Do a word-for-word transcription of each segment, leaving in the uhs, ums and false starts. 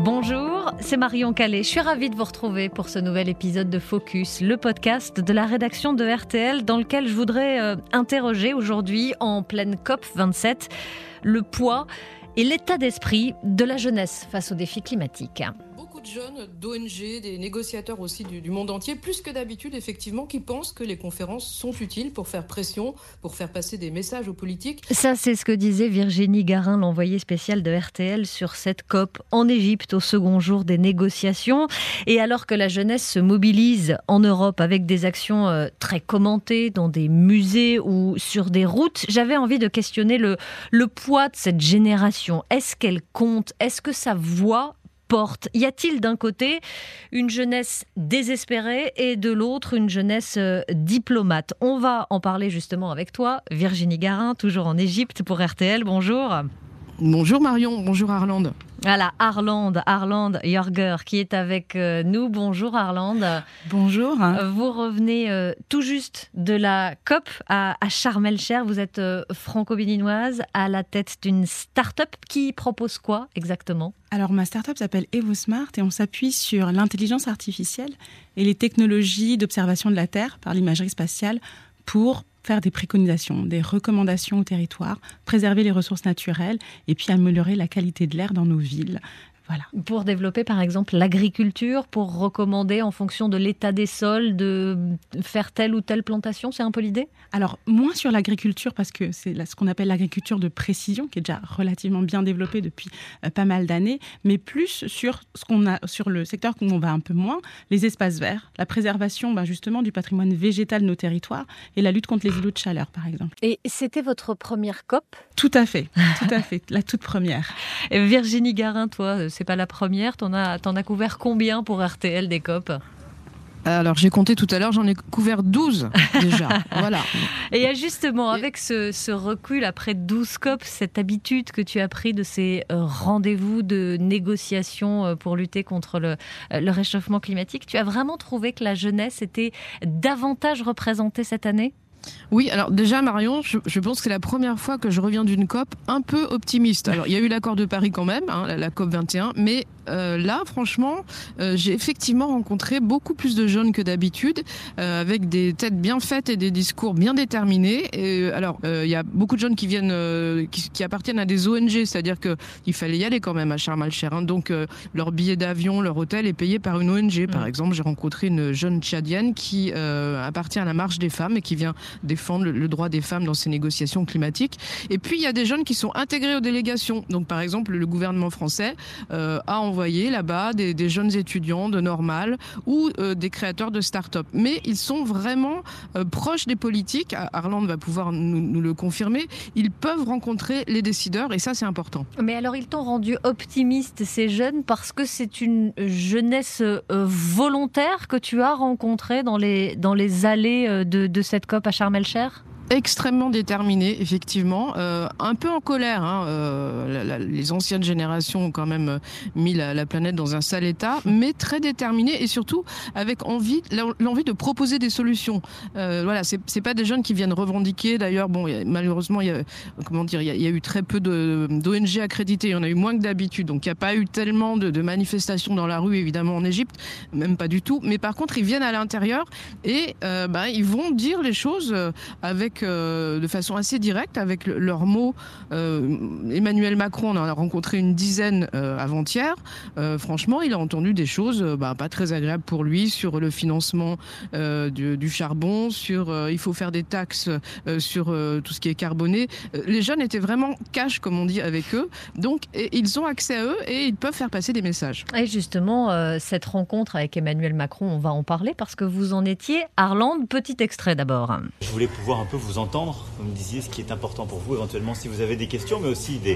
Bonjour, c'est Marion Calais. Je suis ravie de vous retrouver pour ce nouvel épisode de Focus, le podcast de la rédaction de R T L dans lequel je voudrais euh, interroger aujourd'hui, en pleine C O P vingt-sept, le poids et l'état d'esprit de la jeunesse face aux défis climatiques. De jeunes, d'O N G, des négociateurs aussi du, du monde entier, plus que d'habitude effectivement, qui pensent que les conférences sont utiles pour faire pression, pour faire passer des messages aux politiques. Ça, c'est ce que disait Virginie Garin, l'envoyée spéciale de R T L sur cette C O P en Égypte au second jour des négociations. Et alors que la jeunesse se mobilise en Europe avec des actions euh, très commentées dans des musées ou sur des routes, j'avais envie de questionner le, le poids de cette génération. Est-ce qu'elle compte ? Est-ce que sa voix porte ? Y a-t-il d'un côté une jeunesse désespérée et de l'autre une jeunesse euh, diplomate ? On va en parler justement avec toi, Virginie Garin, toujours en Égypte pour R T L. Bonjour. Bonjour Marion, bonjour Arlande. Voilà, Arlande, Arlande Jorger qui est avec euh, nous. Bonjour Arlande. Bonjour. Vous revenez euh, tout juste de la C O P à, à Sharm el-Sheikh. Vous êtes euh, franco-béninoise à la tête d'une start-up qui propose quoi exactement ? Alors ma start-up s'appelle EvoSmart et on s'appuie sur l'intelligence artificielle et les technologies d'observation de la Terre par l'imagerie spatiale pour faire des préconisations, des recommandations au territoire, préserver les ressources naturelles et puis améliorer la qualité de l'air dans nos villes. Voilà. Pour développer par exemple l'agriculture, pour recommander en fonction de l'état des sols de faire telle ou telle plantation, c'est un peu l'idée ? Alors moins sur l'agriculture parce que c'est ce qu'on appelle l'agriculture de précision qui est déjà relativement bien développée depuis euh, pas mal d'années, mais plus sur ce qu'on a sur le secteur où on va un peu moins, les espaces verts, la préservation ben, justement du patrimoine végétal de nos territoires et la lutte contre les îlots de chaleur par exemple. Et c'était votre première C O P ? Tout à fait, tout à fait, la toute première. Et Virginie Garin, toi, c'est pas la première, t'en as, t'en as couvert combien pour R T L des C O P ? Alors j'ai compté tout à l'heure, j'en ai couvert douze déjà. Voilà. Et justement, avec ce, ce recul après douze C O P, cette habitude que tu as pris de ces rendez-vous de négociation pour lutter contre le, le réchauffement climatique, tu as vraiment trouvé que la jeunesse était davantage représentée cette année ? Oui, alors déjà Marion, je, je pense que c'est la première fois que je reviens d'une C O P un peu optimiste. Alors il y a eu l'accord de Paris quand même, hein, la, la C O P vingt et un, mais euh, là franchement, euh, j'ai effectivement rencontré beaucoup plus de jeunes que d'habitude, euh, avec des têtes bien faites et des discours bien déterminés. Et, alors euh, il y a beaucoup de jeunes qui viennent, euh, qui, qui appartiennent à des O N G, c'est-à-dire qu'il fallait y aller quand même à Sharm el-Sheikh. Hein, donc euh, leur billet d'avion, leur hôtel est payé par une O N G. Par mmh. exemple, j'ai rencontré une jeune Tchadienne qui euh, appartient à la Marche des femmes et qui vient défendre le droit des femmes dans ces négociations climatiques. Et puis, il y a des jeunes qui sont intégrés aux délégations. Donc, par exemple, le gouvernement français euh, a envoyé là-bas des, des jeunes étudiants de Normal ou euh, des créateurs de start-up. Mais ils sont vraiment euh, proches des politiques. Arlande va pouvoir nous, nous le confirmer. Ils peuvent rencontrer les décideurs et ça, c'est important. Mais alors, ils t'ont rendu optimiste, ces jeunes, parce que c'est une jeunesse euh, volontaire que tu as rencontrée dans les, dans les allées de, de cette C O P à Sharm el-Sheikh ? Extrêmement déterminé, effectivement, euh, un peu en colère. Hein, euh, la, la, les anciennes générations ont quand même mis la, la planète dans un sale état, mais très déterminé et surtout avec envie, l'envie de proposer des solutions. Euh, voilà, c'est, c'est pas des jeunes qui viennent revendiquer. D'ailleurs, bon, y a, malheureusement, il y a, comment dire, il y a, y a eu très peu de, d'O N G accréditées. Il y en a eu moins que d'habitude, donc il n'y a pas eu tellement de, de manifestations dans la rue, évidemment en Égypte, même pas du tout. Mais par contre, ils viennent à l'intérieur et euh, bah, ils vont dire les choses avec Euh, de façon assez directe avec le, leurs mots. Euh, Emmanuel Macron, on en a rencontré une dizaine euh, avant-hier. Euh, franchement, il a entendu des choses euh, bah, pas très agréables pour lui sur le financement euh, du, du charbon, sur euh, il faut faire des taxes euh, sur euh, tout ce qui est carboné. Euh, les jeunes étaient vraiment cash, comme on dit, avec eux. Donc, et, ils ont accès à eux et ils peuvent faire passer des messages. Et justement, euh, cette rencontre avec Emmanuel Macron, on va en parler parce que vous en étiez. Arlande, petit extrait d'abord. Je voulais pouvoir un peu vous entendre, vous me disiez ce qui est important pour vous, éventuellement si vous avez des questions, mais aussi des,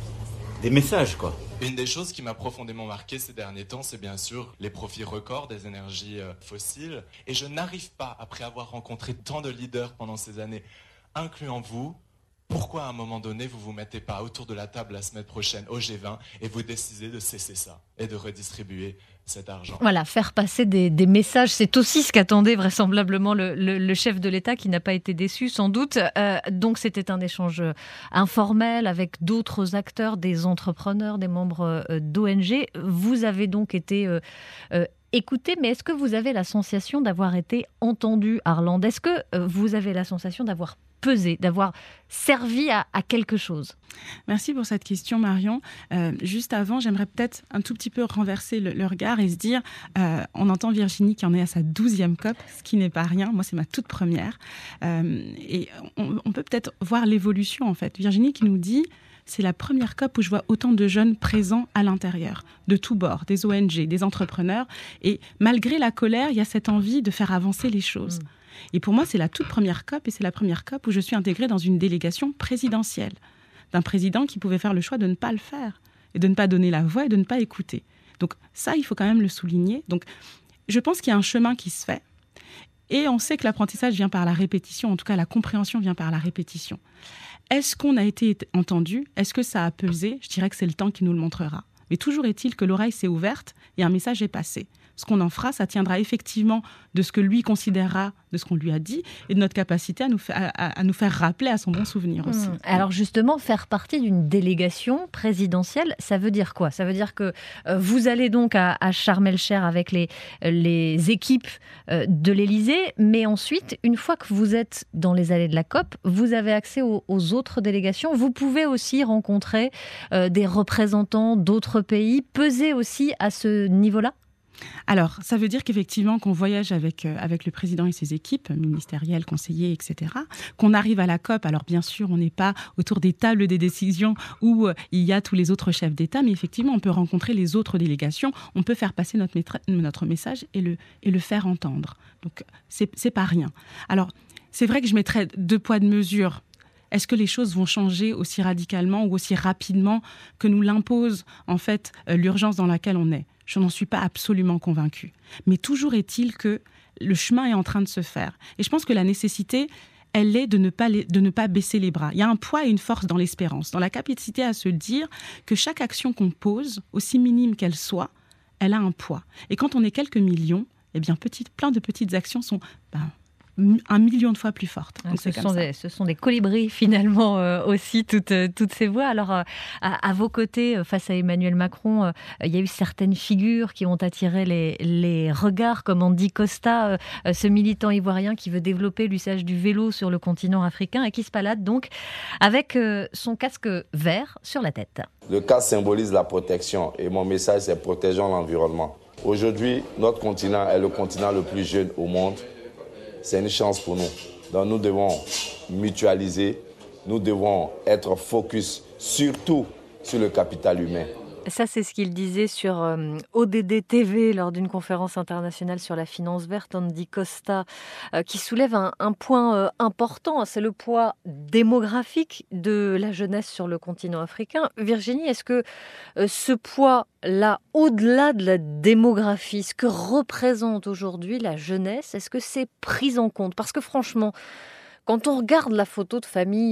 des messages, quoi. Une des choses qui m'a profondément marqué ces derniers temps, c'est bien sûr les profits records des énergies fossiles. Et je n'arrive pas, après avoir rencontré tant de leaders pendant ces années, incluant vous, Pourquoi à un moment donné, vous ne vous mettez pas autour de la table la semaine prochaine au G vingt et vous décidez de cesser ça et de redistribuer cet argent? Voilà, faire passer des, des messages, c'est aussi ce qu'attendait vraisemblablement le, le, le chef de l'État, qui n'a pas été déçu sans doute. Euh, donc c'était un échange informel avec d'autres acteurs, des entrepreneurs, des membres euh, d'O N G. Vous avez donc été euh, euh, écouté, mais est-ce que vous avez la sensation d'avoir été entendu, Arlande? Est-ce que euh, vous avez la sensation d'avoir pesé, d'avoir servi à, à quelque chose? Merci pour cette question, Marion. Euh, juste avant, j'aimerais peut-être un tout petit peu renverser le, le regard et se dire, euh, on entend Virginie qui en est à sa douzième COP, ce qui n'est pas rien. Moi, c'est ma toute première. Euh, et on, on peut peut-être voir l'évolution, en fait. Virginie qui nous dit, c'est la première COP où je vois autant de jeunes présents à l'intérieur, de tous bords, des O N G, des entrepreneurs. Et malgré la colère, il y a cette envie de faire avancer les choses. Mmh. Et pour moi, c'est la toute première COP et c'est la première COP où je suis intégrée dans une délégation présidentielle d'un président qui pouvait faire le choix de ne pas le faire et de ne pas donner la voix et de ne pas écouter. Donc ça, il faut quand même le souligner. Donc je pense qu'il y a un chemin qui se fait et on sait que l'apprentissage vient par la répétition, en tout cas la compréhension vient par la répétition. Est-ce qu'on a été entendu? Est-ce que ça a pesé? Je dirais que c'est le temps qui nous le montrera. Mais toujours est-il que l'oreille s'est ouverte et un message est passé. Ce qu'on en fera, ça tiendra effectivement de ce que lui considérera, de ce qu'on lui a dit, et de notre capacité à nous, fa- à, à nous faire rappeler à son bon souvenir aussi. Mmh. Alors justement, faire partie d'une délégation présidentielle, ça veut dire quoi? Ça veut dire que euh, vous allez donc à, à Sharm el-Sheikh avec les, les équipes euh, de l'Élysée, mais ensuite, une fois que vous êtes dans les allées de la COP, vous avez accès aux, aux autres délégations. Vous pouvez aussi rencontrer euh, des représentants d'autres pays, peser aussi à ce niveau-là? Alors, ça veut dire qu'effectivement, qu'on voyage avec, euh, avec le président et ses équipes, ministérielles, conseillers, et cetera, qu'on arrive à la COP. Alors, bien sûr, on n'est pas autour des tables des décisions où euh, il y a tous les autres chefs d'État, mais effectivement, on peut rencontrer les autres délégations, on peut faire passer notre, métra- notre message et le, et le faire entendre. Donc, c'est, c'est pas rien. Alors, c'est vrai que je mettrais deux poids, deux mesures. Est-ce que les choses vont changer aussi radicalement ou aussi rapidement que nous l'impose, en fait, euh, l'urgence dans laquelle on est? Je n'en suis pas absolument convaincue. Mais toujours est-il que le chemin est en train de se faire. Et je pense que la nécessité, elle est de ne pas, les, de ne pas baisser les bras. Il y a un poids et une force dans l'espérance, dans la capacité à se dire que chaque action qu'on pose, aussi minime qu'elle soit, elle a un poids. Et quand on est quelques millions, eh bien, petite, plein de petites actions sont... Ben, un million de fois plus forte. Donc ce, sont des, ce sont des colibris finalement euh, aussi, toutes, toutes ces voix. Alors euh, à, à vos côtés, face à Emmanuel Macron, euh, il y a eu certaines figures qui ont attiré les, les regards, comme Andy Costa, euh, ce militant ivoirien qui veut développer l'usage du vélo sur le continent africain et qui se balade donc avec euh, son casque vert sur la tête. Le casque symbolise la protection et mon message c'est protégeons l'environnement. Aujourd'hui, notre continent est le continent le plus jeune au monde. C'est une chance pour nous. Donc nous devons mutualiser, nous devons être focus surtout sur le capital humain. Ça, c'est ce qu'il disait sur euh, O D D T V lors d'une conférence internationale sur la finance verte, Andy Costa, euh, qui soulève un, un point euh, important, c'est le poids démographique de la jeunesse sur le continent africain. Virginie, est-ce que euh, ce poids-là, au-delà de la démographie, ce que représente aujourd'hui la jeunesse, est-ce que c'est pris en compte? Parce que franchement, quand on regarde la photo de famille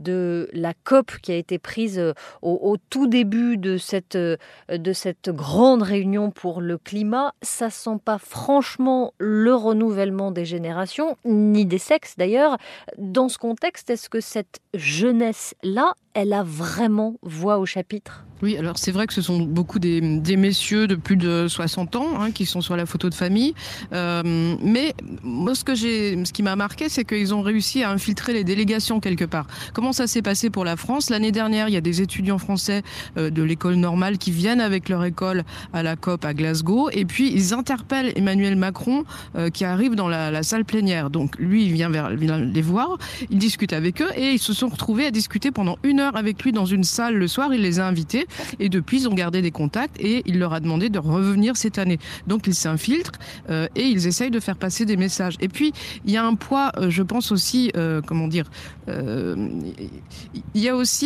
de la COP qui a été prise au, au tout début de cette, de cette grande réunion pour le climat, ça sent pas franchement le renouvellement des générations, ni des sexes d'ailleurs. Dans ce contexte, est-ce que cette jeunesse-là, elle a vraiment voix au chapitre? Oui, alors c'est vrai que ce sont beaucoup des, des messieurs de plus de soixante ans hein, qui sont sur la photo de famille. Euh, mais moi, ce, que j'ai, ce qui m'a marqué, c'est qu'ils ont réussi à infiltrer les délégations quelque part. Comment ça s'est passé pour la France? L'année dernière, il y a des étudiants français euh, de l'école normale qui viennent avec leur école à la COP à Glasgow. Et puis, ils interpellent Emmanuel Macron euh, qui arrive dans la, la salle plénière. Donc, lui, il vient, vers, il vient les voir, il discute avec eux et ils se sont retrouvés à discuter pendant une heure avec lui dans une salle le soir. Il les a invités. Et depuis, ils ont gardé des contacts et il leur a demandé de revenir cette année. Donc, ils s'infiltrent euh, et ils essayent de faire passer des messages. Et puis, il y a un poids, euh, je pense aussi, euh, comment dire, euh, il y a aussi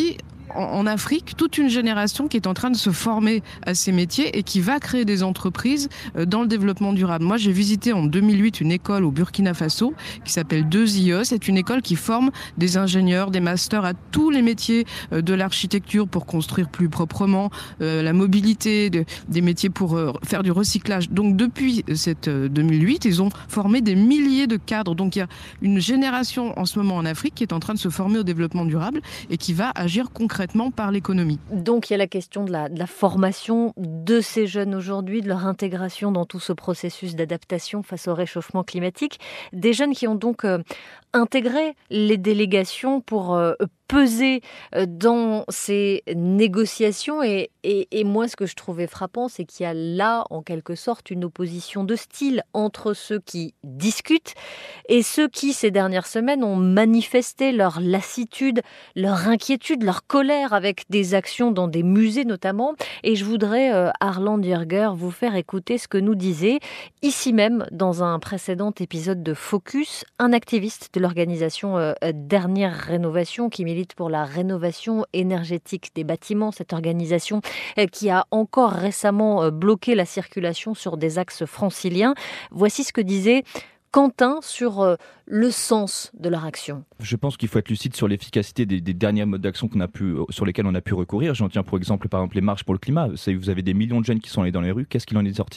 en Afrique toute une génération qui est en train de se former à ces métiers et qui va créer des entreprises dans le développement durable. Moi, j'ai visité en deux mille huit une école au Burkina Faso qui s'appelle deux I E. C'est une école qui forme des ingénieurs, des masters à tous les métiers de l'architecture pour construire plus proprement, euh, la mobilité, de, des métiers pour euh, faire du recyclage. Donc, depuis cette euh, deux mille huit, ils ont formé des milliers de cadres. Donc, il y a une génération en ce moment en Afrique qui est en train de se former au développement durable et qui va agir concrètement par l'économie. Donc il y a la question de la, de la formation de ces jeunes aujourd'hui, de leur intégration dans tout ce processus d'adaptation face au réchauffement climatique. Des jeunes qui ont donc euh, intégré les délégations pour euh, peser dans ces négociations. Et, et, et moi, ce que je trouvais frappant, c'est qu'il y a là, en quelque sorte, une opposition de style entre ceux qui discutent et ceux qui, ces dernières semaines, ont manifesté leur lassitude, leur inquiétude, leur colère avec des actions dans des musées notamment. Et je voudrais, euh, Harlan Dierger, vous faire écouter ce que nous disait, ici même, dans un précédent épisode de Focus, un activiste de l'organisation euh, Dernière Rénovation qui milite pour la rénovation énergétique des bâtiments, cette organisation euh, qui a encore récemment euh, bloqué la circulation sur des axes franciliens. Voici ce que disait Quentin sur euh, le sens de leur action. Je pense qu'il faut être lucide sur l'efficacité des, des derniers modes d'action qu'on a pu, sur lesquels on a pu recourir. J'en tiens pour exemple par exemple les marches pour le climat. Vous avez des millions de jeunes qui sont allés dans les rues. Qu'est-ce qu'il en est sorti ?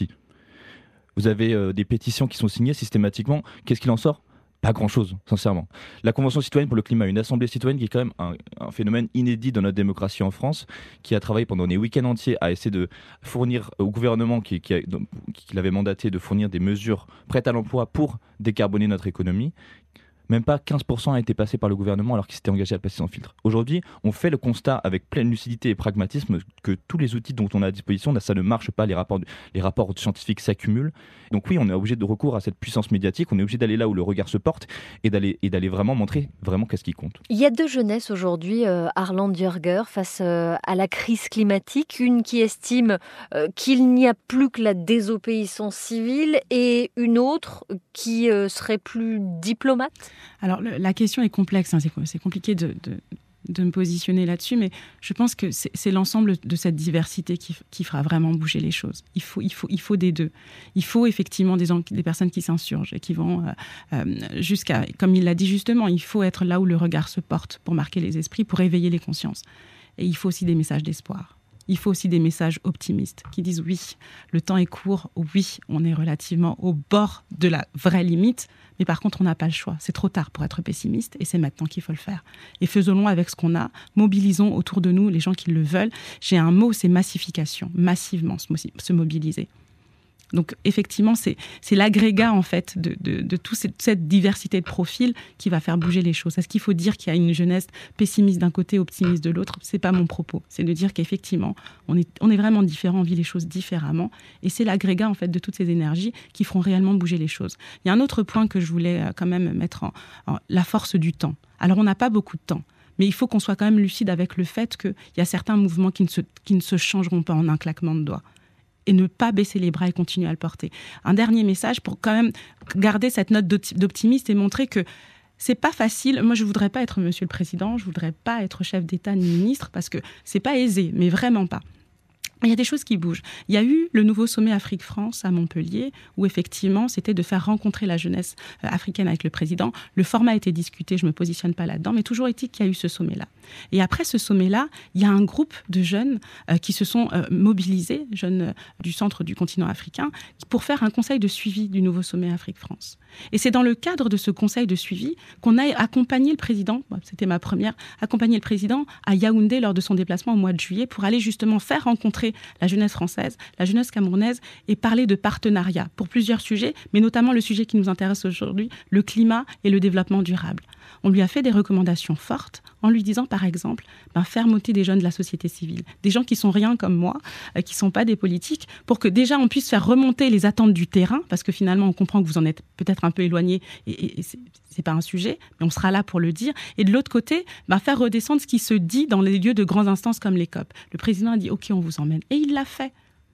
Vous avez euh, des pétitions qui sont signées systématiquement. Qu'est-ce qu'il en sort ? Pas grand-chose, sincèrement. La Convention citoyenne pour le climat, une assemblée citoyenne qui est quand même un, un phénomène inédit dans notre démocratie en France, qui a travaillé pendant des week-ends entiers à essayer de fournir au gouvernement qui, qui, a, qui l'avait mandaté de fournir des mesures prêtes à l'emploi pour décarboner notre économie. Même pas quinze pour cent a été passé par le gouvernement alors qu'il s'était engagé à le passer sans filtre. Aujourd'hui, on fait le constat avec pleine lucidité et pragmatisme que tous les outils dont on a à disposition, ça ne marche pas, les rapports, les rapports scientifiques s'accumulent. Donc oui, on est obligé de recourir à cette puissance médiatique, on est obligé d'aller là où le regard se porte et d'aller, et d'aller vraiment montrer vraiment qu'est-ce qui compte. Il y a deux jeunesses aujourd'hui, euh, Harlan Dierger, face euh, à la crise climatique. Une qui estime euh, qu'il n'y a plus que la désobéissance civile et une autre qui euh, serait plus diplomate. Alors, le, la question est complexe, hein, c'est, c'est compliqué de, de, de me positionner là-dessus, mais je pense que c'est, c'est l'ensemble de cette diversité qui, qui fera vraiment bouger les choses. Il faut, il faut, il faut des deux. Il faut effectivement des, des personnes qui s'insurgent et qui vont euh, euh, jusqu'à, comme il l'a dit justement, il faut être là où le regard se porte pour marquer les esprits, pour éveiller les consciences. Et il faut aussi des messages d'espoir. Il faut aussi des messages optimistes qui disent oui, le temps est court, oui, on est relativement au bord de la vraie limite, mais par contre, on n'a pas le choix. C'est trop tard pour être pessimiste et c'est maintenant qu'il faut le faire. Et faisons-le avec ce qu'on a, mobilisons autour de nous les gens qui le veulent. J'ai un mot, c'est massification, massivement se, se mobiliser. Donc effectivement, c'est, c'est l'agrégat en fait de, de, de toute cette, cette diversité de profils qui va faire bouger les choses. Est-ce qu'il faut dire qu'il y a une jeunesse pessimiste d'un côté, optimiste de l'autre ? C'est pas mon propos. C'est de dire qu'effectivement, on est, on est vraiment différents, on vit les choses différemment. Et c'est l'agrégat en fait de toutes ces énergies qui feront réellement bouger les choses. Il y a un autre point que je voulais quand même mettre en, en la force du temps. Alors on n'a pas beaucoup de temps. Mais il faut qu'on soit quand même lucide avec le fait qu'il y a certains mouvements qui ne se, qui ne se changeront pas en un claquement de doigts. Et ne pas baisser les bras et continuer à le porter. Un dernier message pour quand même garder cette note d'optimiste et montrer que c'est pas facile. Moi, je voudrais pas être Monsieur le Président, je voudrais pas être chef d'État ni ministre parce que c'est pas aisé, mais vraiment pas. Il y a des choses qui bougent. Il y a eu le nouveau sommet Afrique-France à Montpellier, où effectivement, c'était de faire rencontrer la jeunesse africaine avec le président. Le format a été discuté, je ne me positionne pas là-dedans, mais toujours est-il qu'il y a eu ce sommet-là. Et après ce sommet-là, il y a un groupe de jeunes euh, qui se sont euh, mobilisés, jeunes euh, du centre du continent africain, pour faire un conseil de suivi du nouveau sommet Afrique-France. Et c'est dans le cadre de ce conseil de suivi qu'on a accompagné le président, c'était ma première, accompagné le président à Yaoundé lors de son déplacement au mois de juillet pour aller justement faire rencontrer la jeunesse française, la jeunesse camerounaise et parler de partenariat pour plusieurs sujets, mais notamment le sujet qui nous intéresse aujourd'hui, le climat et le développement durable. On lui a fait des recommandations fortes en lui disant, par exemple, ben, faire monter des jeunes de la société civile, des gens qui sont rien comme moi, euh, qui ne sont pas des politiques, pour que déjà on puisse faire remonter les attentes du terrain, parce que finalement on comprend que vous en êtes peut-être un peu éloigné et, et, et c'est, c'est pas un sujet, mais on sera là pour le dire. Et de l'autre côté, ben, faire redescendre ce qui se dit dans les lieux de grandes instances comme les C O P. Le président a dit, OK, on vous emmène. Et il l'a fait.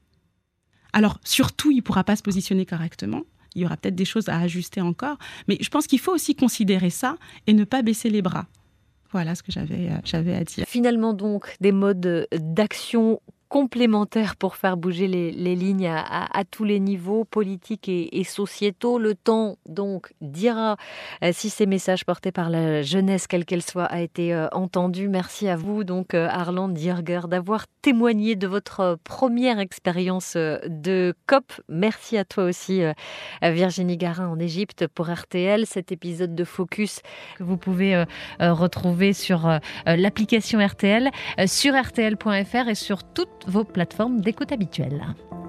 Alors, surtout, il ne pourra pas se positionner correctement. Il y aura peut-être des choses à ajuster encore. Mais je pense qu'il faut aussi considérer ça et ne pas baisser les bras. Voilà ce que j'avais, euh, j'avais à dire. Finalement donc, des modes d'action complémentaires pour faire bouger les, les lignes à, à, à tous les niveaux, politiques et, et sociétaux. Le temps donc dira euh, si ces messages portés par la jeunesse, quelle qu'elle soit, a été euh, entendu. Merci à vous donc euh, Arland Dierger d'avoir témoigné de votre euh, première expérience euh, de C O P. Merci à toi aussi euh, Virginie Garin en Égypte pour R T L. Cet épisode de Focus que vous pouvez euh, euh, retrouver sur euh, l'application R T L, euh, sur R T L point F R et sur toutes vos plateformes d'écoute habituelles.